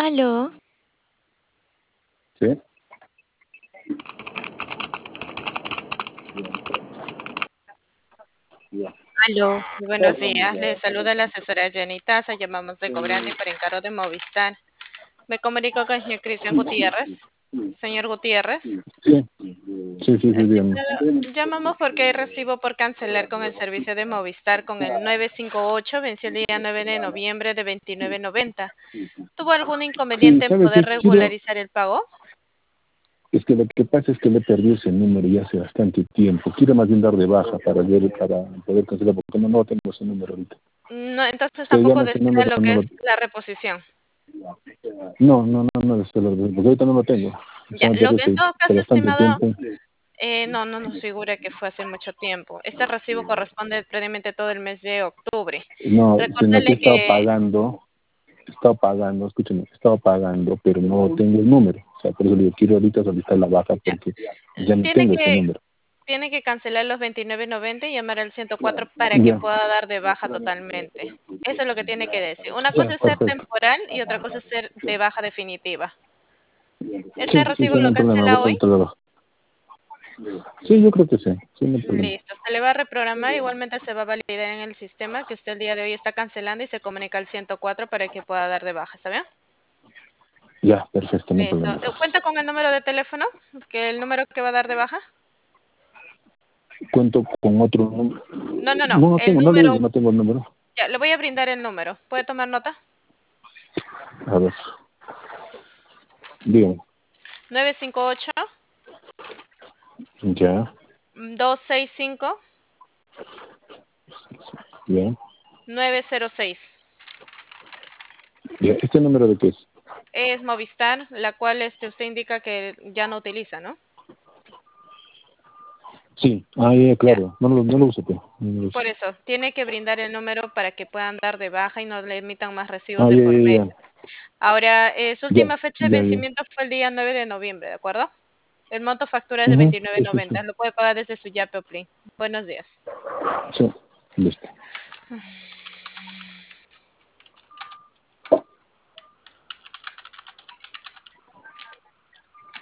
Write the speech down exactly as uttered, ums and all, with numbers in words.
Aló. ¿Sí? Aló, muy buenos días. Les saluda la asesora Jenny Taza. Llamamos de Cobrante por encargo de Movistar. Me comunico con el señor Cristian Gutiérrez. Señor Gutiérrez, Sí, sí, sí, sí, dígame. estimado, llamamos porque hay recibo por cancelar con el servicio de Movistar con el nueve cinco ocho, venció el día nueve de noviembre de veintinueve noventa. ¿Tuvo algún Sí, inconveniente en ¿sabe qué? poder Quiero, regularizar el pago? es que lo que pasa es que le perdí ese número ya hace bastante tiempo. Quiero más bien dar de baja para ver, para poder cancelar, porque no, no tengo ese número ahorita. No, entonces Se tampoco llama ese desea número, lo que no lo... es la reposición. No, no, no, no, desde lo- porque ahorita no lo tengo. Ya, Se me lo perdió que en hace, todo hace caso, bastante estimado, tiempo. Eh, no, no nos figura que fue hace mucho tiempo. Este recibo corresponde previamente todo el mes de octubre. No, sino que he Recuérdale estado que pagando, he estado pagando, escúcheme, he estado pagando, pero no tengo el número. O sea, por eso le digo, quiero ahorita solicitar la baja ya, porque ya no tiene tengo ese que, número. tiene que cancelar los veintinueve noventa y llamar al ciento cuatro para que Ya, pueda dar de baja totalmente. Eso es lo que tiene que decir. Una ya, cosa es ser perfecto. temporal y otra cosa es ser de baja definitiva. Sí, Este sí, recibo sí, no lo hay problema, voy cancela a hoy. solicitar la baja. Sí, yo creo que sí, sí, no hay problema. Listo, se le va a reprogramar, igualmente se va a validar en el sistema que usted el día de hoy está cancelando y se comunica al ciento cuatro para que pueda dar de baja, ¿está bien? Ya, perfecto, no hay Listo. problema Eh, entonces. ¿Cuenta con el número de teléfono? Que el número que va a dar de baja. Cuento con otro número. No, no, no. No, no El tengo, no le número. digo, no tengo el número. Ya, le voy a brindar el número. ¿Puede tomar nota? A ver, dígame. Nueve cinco ocho, Ya, dos seis cinco, ya, nueve cero seis. ya. ¿Este número de qué es? Es Movistar, la cual este, usted indica que ya no utiliza, ¿no? Sí, ah, ya, Ya. claro. No lo, no lo uso, pero. No lo uso. Por eso, tiene que brindar el número para que puedan dar de baja y no le emitan más recibos Ah, de ya, por ya, medio. Ahora, eh, su ya. última fecha de Ya, ya, ya. vencimiento fue el día nueve de noviembre, ¿de acuerdo? El monto factura es de Ujú, veintinueve sí, sí, sí. noventa. Lo puede pagar desde su Yape o Plin. Buenos días. Sí, listo.